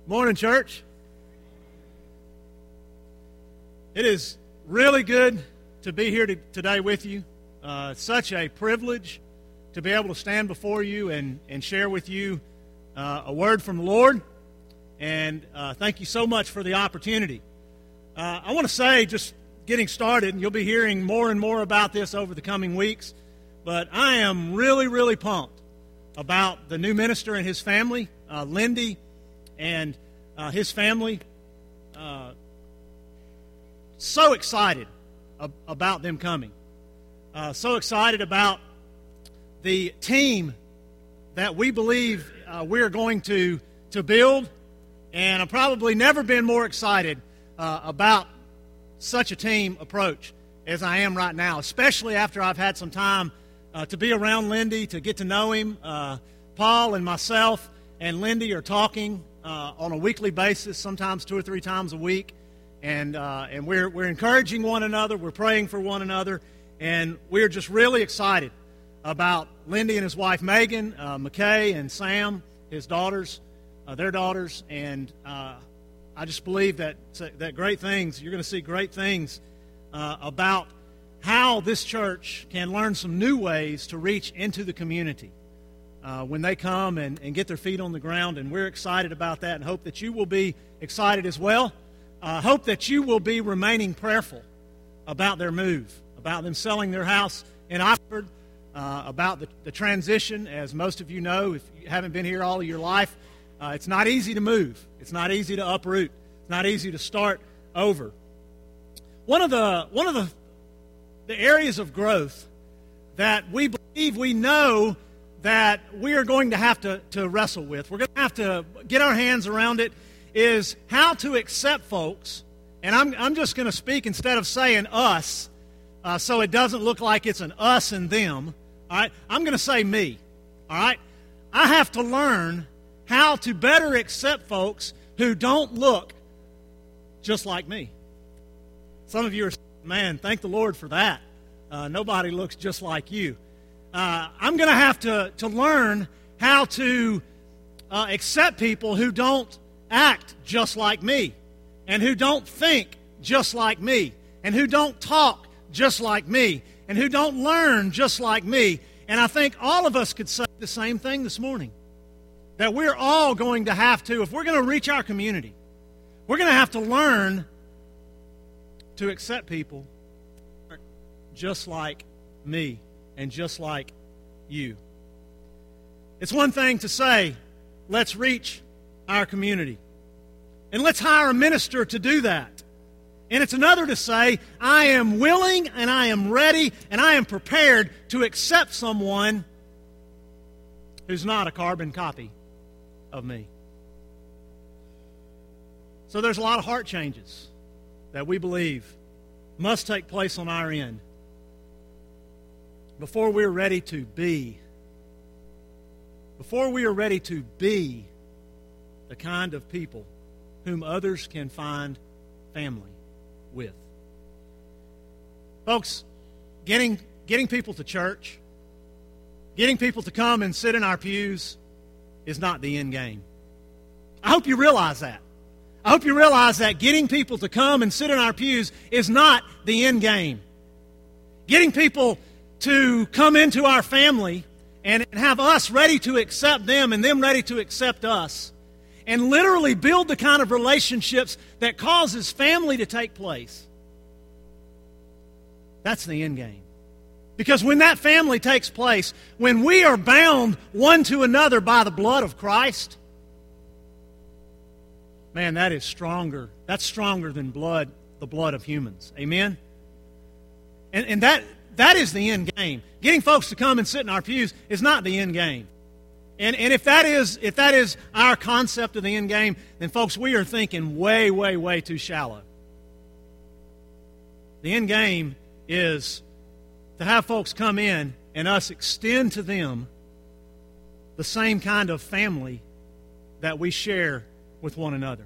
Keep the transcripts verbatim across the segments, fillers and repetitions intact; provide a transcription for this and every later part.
Morning, church. It is really good to be here to, today with you. Uh, such a privilege to be able to stand before you and, and share with you uh, a word from the Lord. And uh, thank you so much for the opportunity. Uh, I want to say, just getting started, and you'll be hearing more and more about this over the coming weeks, but I am really, really pumped about the new minister and his family, uh, Lindy, and uh, his family. Uh, so excited ab- about them coming. Uh, so excited about the team that we believe uh, we're going to, to build. And I've probably never been more excited uh, about such a team approach as I am right now, especially after I've had some time uh, to be around Lindy, to get to know him. Uh, Paul and myself and Lindy are talking uh, on a weekly basis, sometimes two or three times a week, and uh, and we're we're encouraging one another, we're praying for one another, and we're just really excited about Lindy and his wife Megan, uh, McKay and Sam, his daughters, uh, their daughters, and uh, I just believe that that great things, you're going to see great things uh, about how this church can learn some new ways to reach into the community uh, when they come and, and get their feet on the ground, and we're excited about that and hope that you will be excited as well. I uh, hope that you will be remaining prayerful about their move, about them selling their house in Oxford, uh, about the, the transition. As most of you know, if you haven't been here all of your life, uh, it's not easy to move. It's not easy to uproot. It's not easy to start over. One of the one of the the areas of growth that we believe we know that we are going to have to, to wrestle with, we're going to have to get our hands around it, is how to accept folks. And I'm, I'm just going to speak instead of saying us, uh, so it doesn't look like it's an us and them. All right, I'm going to say me. All right, I have to learn how to better accept folks who don't look just like me. Some of you are saying, man, thank the Lord for that. Uh, nobody looks just like you. Uh, I'm going to have to to learn how to uh, accept people who don't act just like me, and who don't think just like me, and who don't talk just like me, and who don't learn just like me. And I think all of us could say the same thing this morning, that we're all going to have to, if we're going to reach our community, we're going to have to learn to accept people just like me and just like you. It's one thing to say, let's reach our community, and let's hire a minister to do that. And it's another to say, I am willing and I am ready and I am prepared to accept someone who's not a carbon copy of me. So there's a lot of heart changes that we believe must take place on our end before we're ready to be, before we are ready to be the kind of people whom others can find family with. Folks, getting, getting people to church, getting people to come and sit in our pews is not the end game. I hope you realize that. I hope you realize that getting people to come and sit in our pews is not the end game. Getting people to come into our family and have us ready to accept them and them ready to accept us, and literally build the kind of relationships that causes family to take place, that's the end game. Because when that family takes place, when we are bound one to another by the blood of Christ, man, that is stronger. That's stronger than blood, the blood of humans. Amen? And, and that that is the end game. Getting folks to come and sit in our pews is not the end game. And, and if that is if that is our concept of the end game, then folks, we are thinking way, way, way too shallow. The end game is to have folks come in and us extend to them the same kind of family that we share with one another.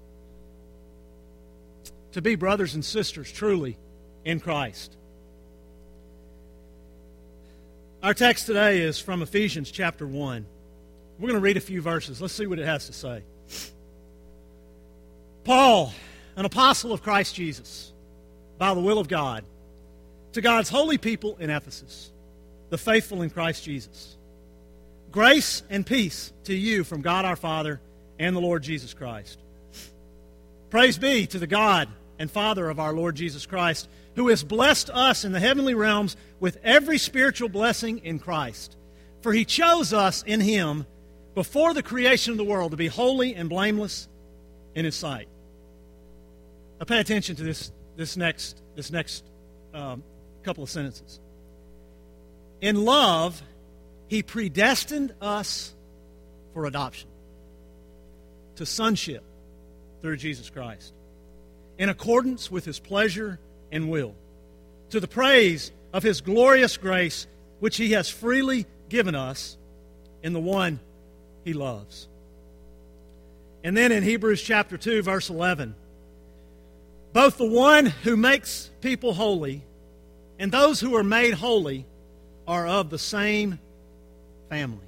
To be brothers and sisters truly in Christ. Our text today is from Ephesians chapter one. We're going to read a few verses. Let's see what it has to say. Paul, an apostle of Christ Jesus, by the will of God, to God's holy people in Ephesus, the faithful in Christ Jesus. Grace and peace to you from God our Father and the Lord Jesus Christ. Praise be to the God and Father of our Lord Jesus Christ, who has blessed us in the heavenly realms with every spiritual blessing in Christ. For he chose us in him before the creation of the world to be holy and blameless in his sight. Now pay attention to this, this next, this next um, couple of sentences. In love, he predestined us for adoption to sonship through Jesus Christ, in accordance with his pleasure and will, to the praise of his glorious grace, which he has freely given us in the one he loves. And then in Hebrews chapter two, verse eleven, both the one who makes people holy and those who are made holy are of the same family.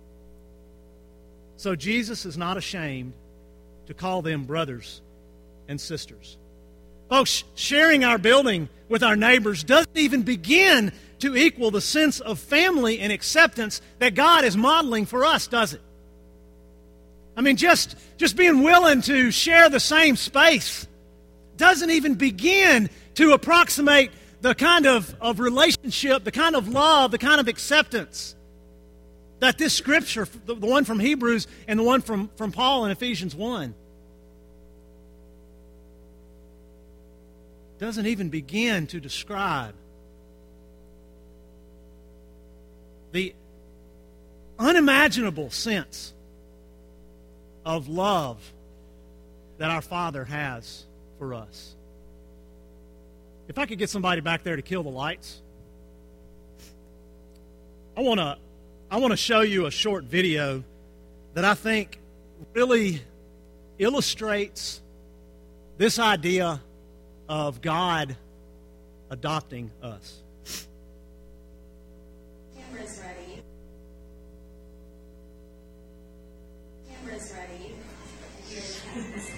So Jesus is not ashamed to call them brothers and sisters. Folks, sharing our building with our neighbors doesn't even begin to equal the sense of family and acceptance that God is modeling for us, does it? I mean, just, just being willing to share the same space doesn't even begin to approximate the kind of, of relationship, the kind of love, the kind of acceptance that this scripture, the, the one from Hebrews and the one from, from Paul in Ephesians one, doesn't even begin to describe the unimaginable sense of love that our Father has for us. If I could get somebody back there to kill the lights, I want to I want to show you a short video that I think really illustrates this idea of God adopting us. Camera's ready. Camera's ready. Here it comes.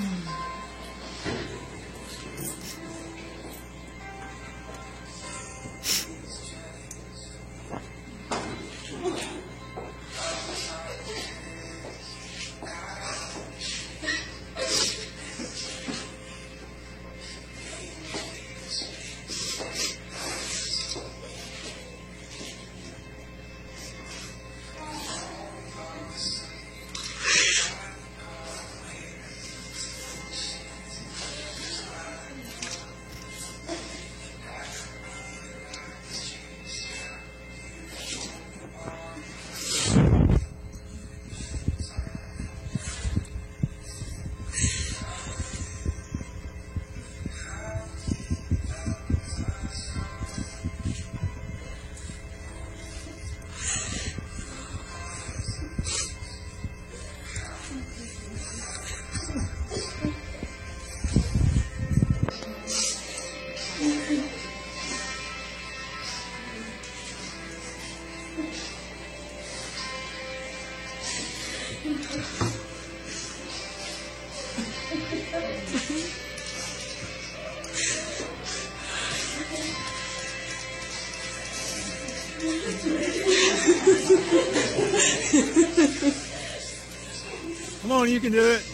Come on, you can do it.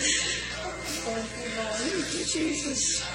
Jesus.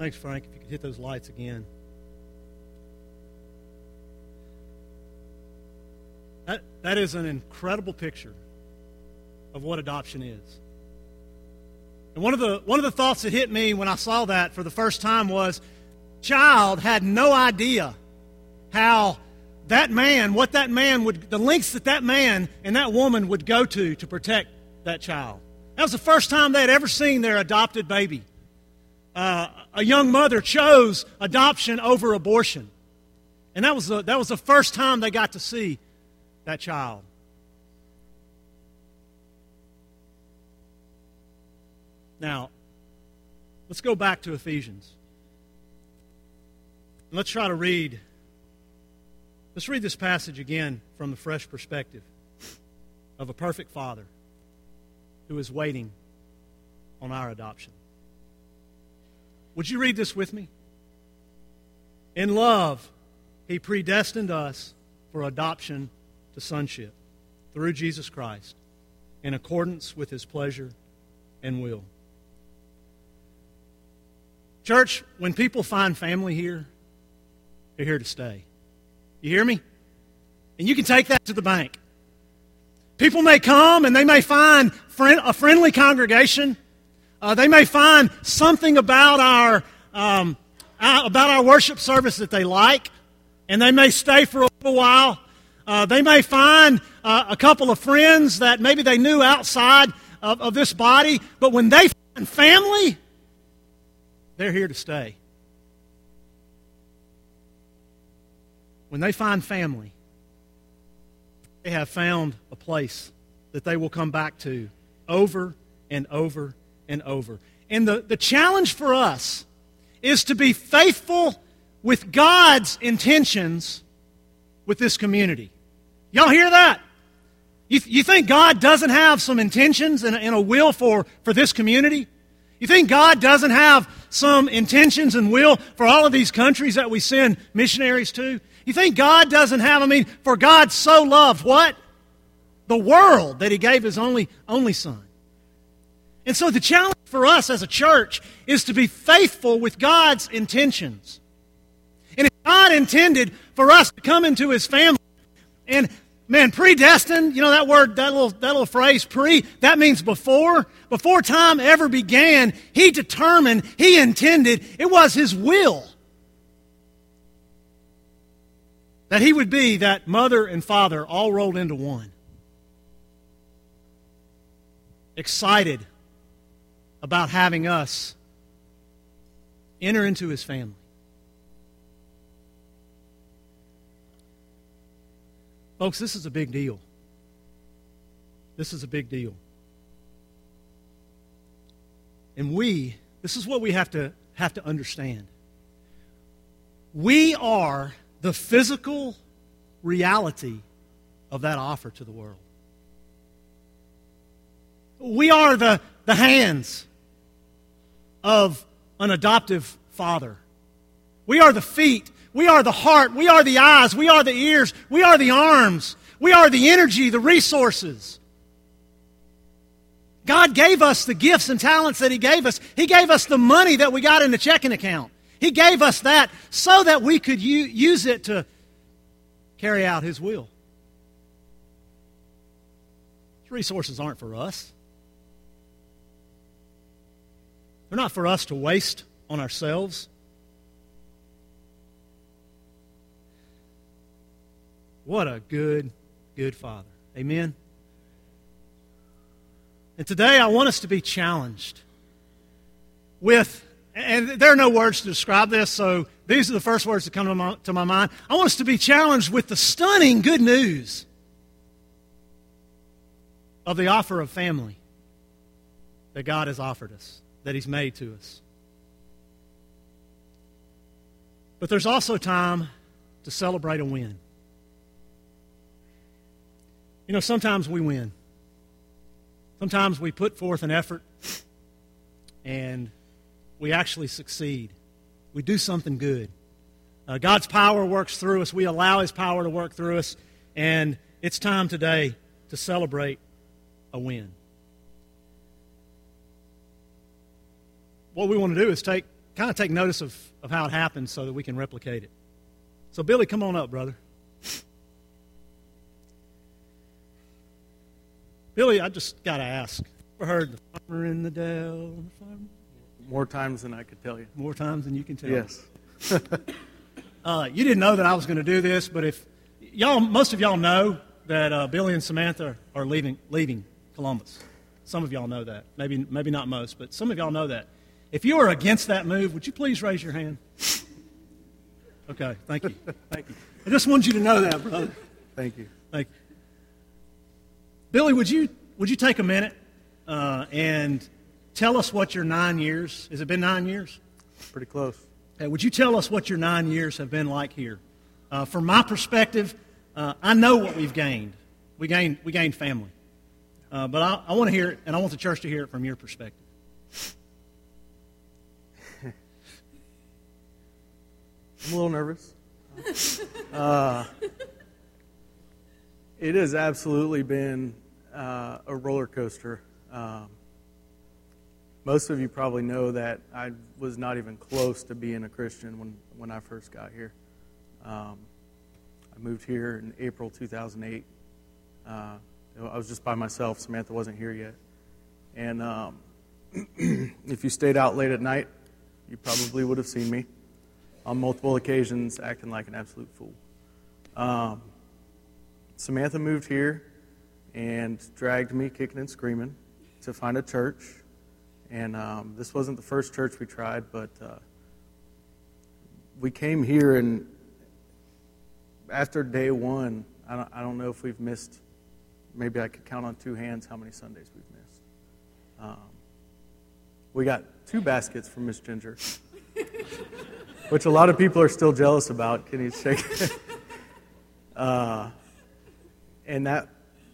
Thanks, Frank. If you could hit those lights again. That, that is an incredible picture of what adoption is. And one of the one of the thoughts that hit me when I saw that for the first time was, child had no idea how that man, what that man would, the lengths that that man and that woman would go to to protect that child. That was the first time they had ever seen their adopted baby. Uh, a young mother chose adoption over abortion. And that was the, that was the first time they got to see that child. Now, let's go back to Ephesians. And let's try to read, let's read this passage again from the fresh perspective of a perfect Father who is waiting on our adoption. Would you read this with me? In love, He predestined us for adoption to sonship through Jesus Christ in accordance with His pleasure and will. Church, when people find family here, they're here to stay. You hear me? And you can take that to the bank. People may come and they may find friend, a friendly congregation. Uh, they may find something about our um, uh, about our worship service that they like, and they may stay for a little while. Uh, they may find uh, a couple of friends that maybe they knew outside of, of this body, but when they find family, they're here to stay. When they find family, they have found a place that they will come back to over and over and over. And the, the challenge for us is to be faithful with God's intentions with this community. Y'all hear that? You, you think God doesn't have some intentions and, and a will for, for this community? You think God doesn't have some intentions and will for all of these countries that we send missionaries to? You think God doesn't have, I mean, for God so loved what? The world that He gave His only, only Son. And so the challenge for us as a church is to be faithful with God's intentions. And if God intended for us to come into His family, and man, predestined, you know that word, that little, that little phrase, pre, that means before. Before time ever began, He determined, He intended, it was His will that He would be that mother and father all rolled into one. Excited about having us enter into His family. Folks, this is a big deal. This is a big deal. And we, this is what we have to have to understand. We are the physical reality of that offer to the world. We are the, the hands of an adoptive father. We are the feet. We are the heart. We are the eyes. We are the ears. We are the arms. We are the energy, the resources. God gave us the gifts and talents that He gave us. He gave us the money that we got in the checking account. He gave us that so that we could u- use it to carry out His will. These resources aren't for us. They're not for us to waste on ourselves. What a good, good Father. Amen? And today I want us to be challenged with, and there are no words to describe this, so these are the first words that come to my, to my mind. I want us to be challenged with the stunning good news of the offer of family that God has offered us, that He's made to us. But there's also time to celebrate a win. You know, sometimes we win. Sometimes we put forth an effort and we actually succeed. We do something good. Uh, God's power works through us. We allow His power to work through us. And it's time today to celebrate a win. What we want to do is take kind of take notice of, of how it happened so that we can replicate it. So, Billy, come on up, brother. Billy, I just got to ask. Ever heard the farmer in the dell? The farmer? More times than I could tell you. More times than you can tell. Yes. uh, you didn't know that I was going to do this, but if y'all, most of y'all know that uh, Billy and Samantha are leaving leaving Columbus. Some of y'all know that. Maybe maybe not most, but some of y'all know that. If you are against that move, would you please raise your hand? Okay, thank you. Thank you. I just wanted you to know that, brother. Thank you. Thank you. Billy, would you would you take a minute uh, and tell us what your nine years, has it been nine years? Pretty close. Okay, would you tell us what your nine years have been like here? Uh, from my perspective, uh, I know what we've gained. We gained, we gained family. Uh, but I, I want to hear it, and I want the church to hear it from your perspective. I'm a little nervous. Uh, it has absolutely been uh, a roller coaster. Um, most of you probably know that I was not even close to being a Christian when, when I first got here. Um, I moved here in April two thousand eight. Uh, I was just by myself. Samantha wasn't here yet. And um, if you stayed out late at night, you probably would have seen me on multiple occasions acting like an absolute fool. Um, Samantha moved here and dragged me kicking and screaming to find a church. And um, this wasn't the first church we tried, but uh, we came here, and after day one, I don't, I don't know if we've missed, maybe I could count on two hands how many Sundays we've missed. Um, we got two baskets from Miss Ginger, which a lot of people are still jealous about. Can you check? uh, and that,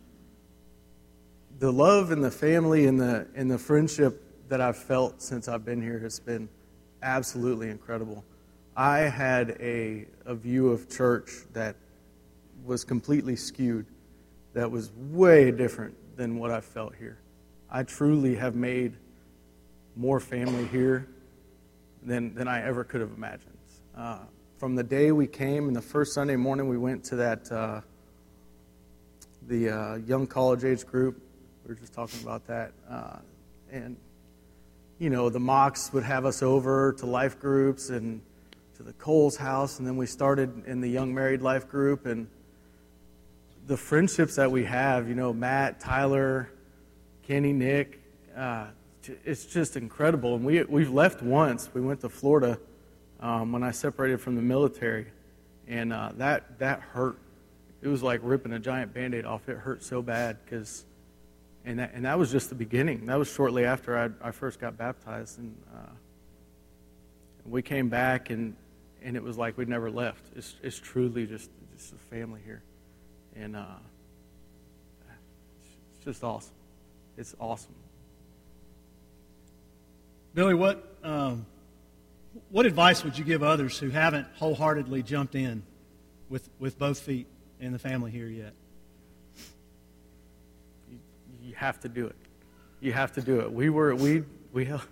the love and the family and the and the friendship that I've felt since I've been here has been absolutely incredible. I had a a view of church that was completely skewed, that was way different than what I felt here. I truly have made more family here than than I ever could have imagined. Uh, from the day we came, and the first Sunday morning we went to that uh, the uh, young college age group. We were just talking about that, uh, and you know the Mocks would have us over to life groups and to the Coles house, and then we started in the young married life group, and the friendships that we have, you know, Matt, Tyler, Kenny, Nick, uh, it's just incredible. And we, we've left once. We went to Florida um, when I separated from the military, and uh, that, that hurt. It was like ripping a giant Band-Aid off. It hurt so bad, because, and that, and that was just the beginning. That was shortly after I, I first got baptized, and uh, we came back, and, and it was like we'd never left. It's, it's truly just, just a family here. And uh, it's just awesome. It's awesome. Billy, what um, what advice would you give others who haven't wholeheartedly jumped in with, with both feet in the family here yet? You, you have to do it. You have to do it. We were we we. If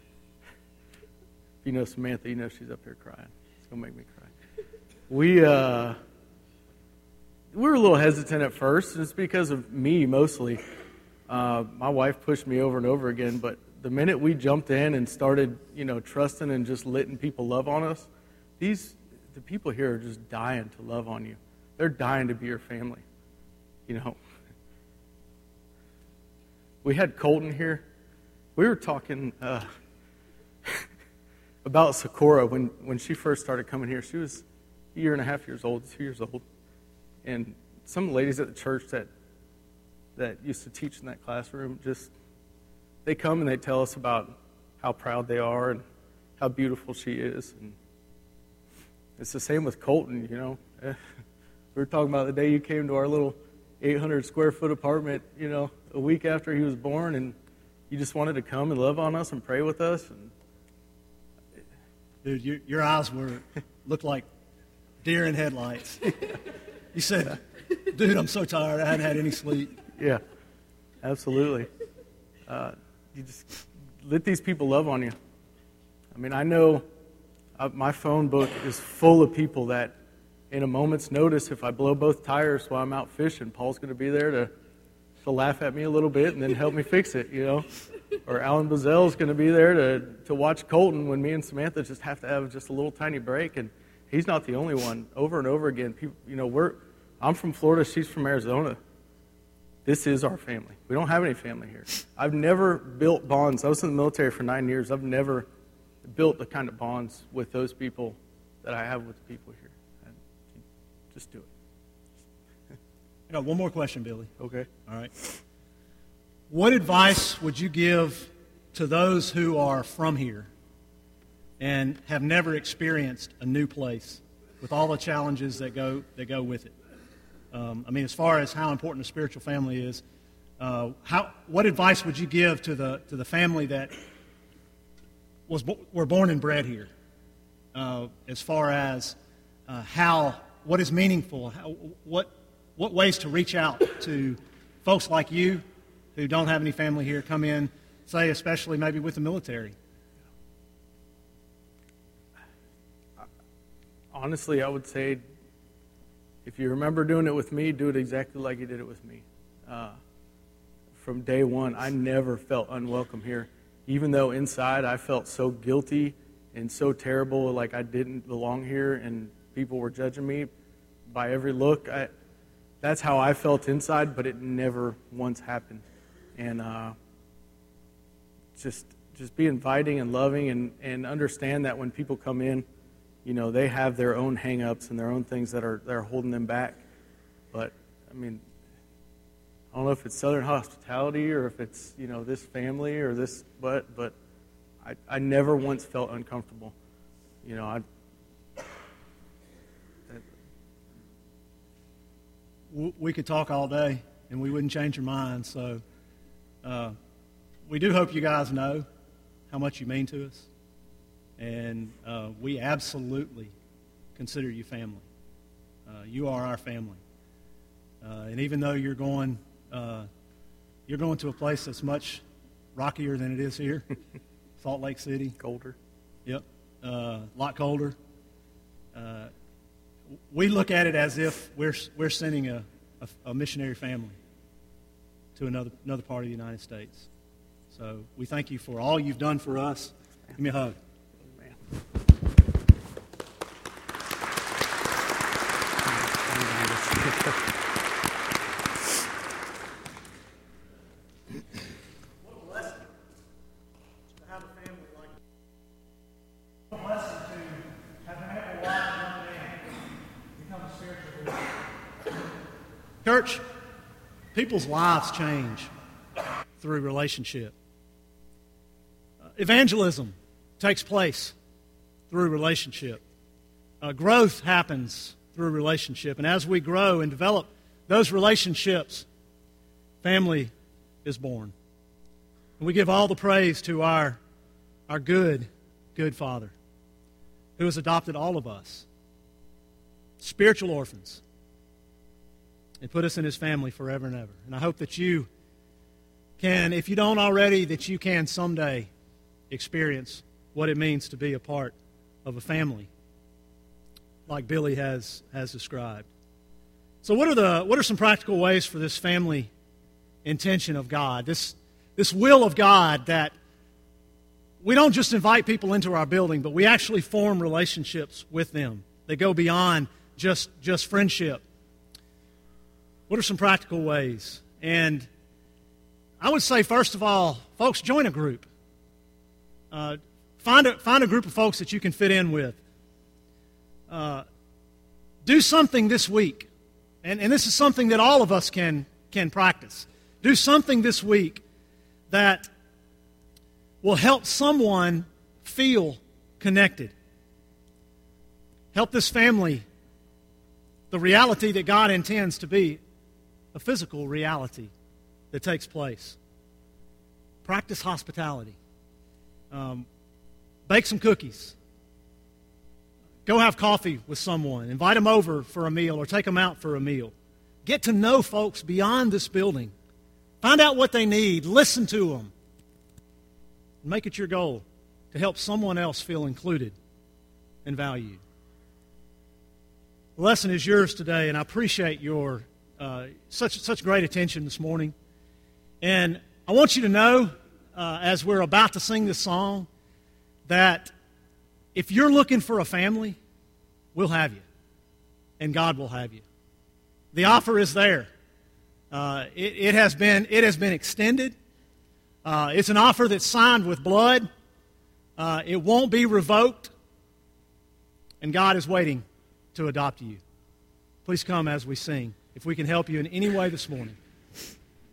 you know Samantha, you know she's up here crying. It's gonna make me cry. We. Uh, We were a little hesitant at first, and it's because of me mostly. Uh, my wife pushed me over and over again, but the minute we jumped in and started, you know, trusting and just letting people love on us, these the people here are just dying to love on you. They're dying to be your family, you know. We had Colton here. We were talking uh, about Sakura when, when she first started coming here. She was a year and a half years old, two years old. And some ladies at the church that that used to teach in that classroom, just, they come and they tell us about how proud they are and how beautiful she is. And it's the same with Colton, you know. We were talking about the day you came to our little eight hundred square foot apartment, you know, a week after he was born, and you just wanted to come and love on us and pray with us. And dude, your, your eyes were looked like deer in headlights. You said, dude, I'm so tired. I hadn't had any sleep. Yeah, absolutely. Uh, you just let these people love on you. I mean, I know uh, my phone book is full of people that, in a moment's notice, if I blow both tires while I'm out fishing, Paul's going to be there to, to laugh at me a little bit and then help me fix it, you know. Or Alan Bazell's going to be there to, to watch Colton when me and Samantha just have to have just a little tiny break. And he's not the only one. Over and over again, people, you know, we're I'm from Florida, she's from Arizona. This is our family. We don't have any family here. I've never built bonds. I was in the military for nine years. I've never built the kind of bonds with those people that I have with the people here. And just do it. I got one more question, Billy. Okay. All right. What advice would you give to those who are from here and have never experienced a new place with all the challenges that go that go with it? Um, I mean, as far as how important a spiritual family is, uh, how what advice would you give to the to the family that was were born and bred here? Uh, as far as uh, how what is meaningful, how, what what ways to reach out to folks like you who don't have any family here, come in, say especially maybe with the military. Honestly, I would say, if you remember doing it with me, do it exactly like you did it with me. Uh, from day one, I never felt unwelcome here. Even though inside I felt so guilty and so terrible, like I didn't belong here and people were judging me by every look. I, that's how I felt inside, but it never once happened. And uh, just just be inviting and loving and, and understand that when people come in, you know, they have their own hang-ups and their own things that are that are holding them back. But, I mean, I don't know if it's Southern hospitality or if it's, you know, this family or this, but but I, I never once felt uncomfortable. You know, I... We could talk all day, and we wouldn't change your mind, so uh, we do hope you guys know how much you mean to us. And uh, we absolutely consider you family. Uh, you are our family. Uh, and even though you're going, uh, you're going to a place that's much rockier than it is here, Salt Lake City. Colder. Yep. Uh, a lot colder. Uh, we look at it as if we're we're sending a, a, a missionary family to another another part of the United States. So we thank you for all you've done for us. Give me a hug. Church, people's lives change through relationship. Uh, evangelism takes place through relationship. Uh, growth happens through relationship. And as we grow and develop those relationships, family is born. And we give all the praise to our, our good, good Father who has adopted all of us, spiritual orphans, and put us in His family forever and ever. And I hope that you can, if you don't already, that you can someday experience what it means to be a part of a family like Billy has, has described. So what are the what are some practical ways for this family intention of God, this, this will of God that we don't just invite people into our building, but we actually form relationships with them. They go beyond just, just friendship. What are some practical ways? And I would say, first of all, folks, join a group. Uh, find, a, find a group of folks that you can fit in with. Uh, do something this week. And, and this is something that all of us can, can practice. Do something this week that will help someone feel connected. Help this family, the reality that God intends to be a physical reality that takes place. Practice hospitality. Um, bake some cookies. Go have coffee with someone. Invite them over for a meal or take them out for a meal. Get to know folks beyond this building. Find out what they need. Listen to them. Make it your goal to to help someone else feel included and valued. The lesson is yours today, and I appreciate your uh, such such great attention this morning. And I want you to know, uh, as we're about to sing this song, that if you're looking for a family, we'll have you, and God will have you. The offer is there. Uh, it, it has been it has been extended. Uh, it's an offer that's signed with blood. Uh, it won't be revoked, and God is waiting to adopt you. Please come as we sing. If we can help you in any way this morning,